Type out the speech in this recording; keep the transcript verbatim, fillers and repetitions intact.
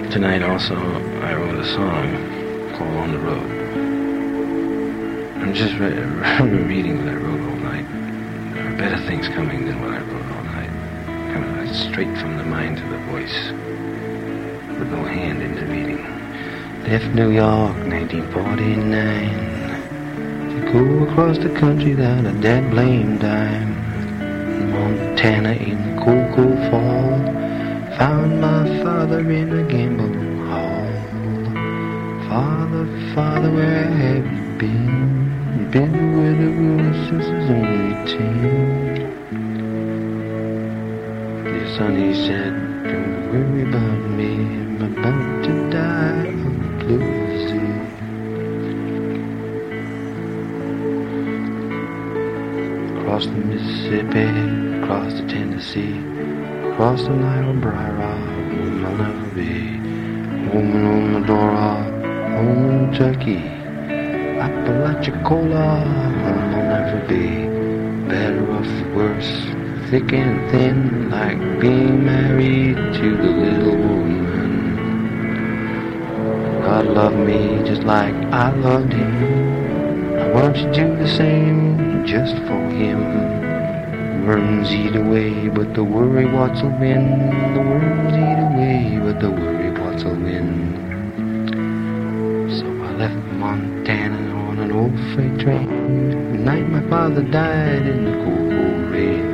Tonight also, I wrote a song called On the Road. I'm just re- reading what I wrote all night. There are better things coming than what I wrote all night. Coming right straight from the mind to the voice, with no hand intervening. Left New York, nineteen forty-nine, to go across the country without a dead blame dime. Montana in the cold, cold fall, found my father in a gamble hall. Father, father, where have you been? You've been with a girl since I was only eighteen. Dear son, he said, don't worry about me, I'm about to die of blue disease. Across the Mississippi, across the Tennessee, across the Niobrara, home I'll never be. Home in Medora, home in Turkey, Apalachicola, home I'll never be. Better or worse, thick and thin, like being married to the little woman. God loved me just like I loved him. Now why don't you do the same just for him? Worms eat away, but the worry what's will win. The worms eat away, but the worry what's will win. So I left Montana on an old freight train. The night my father died in the cold, cold rain.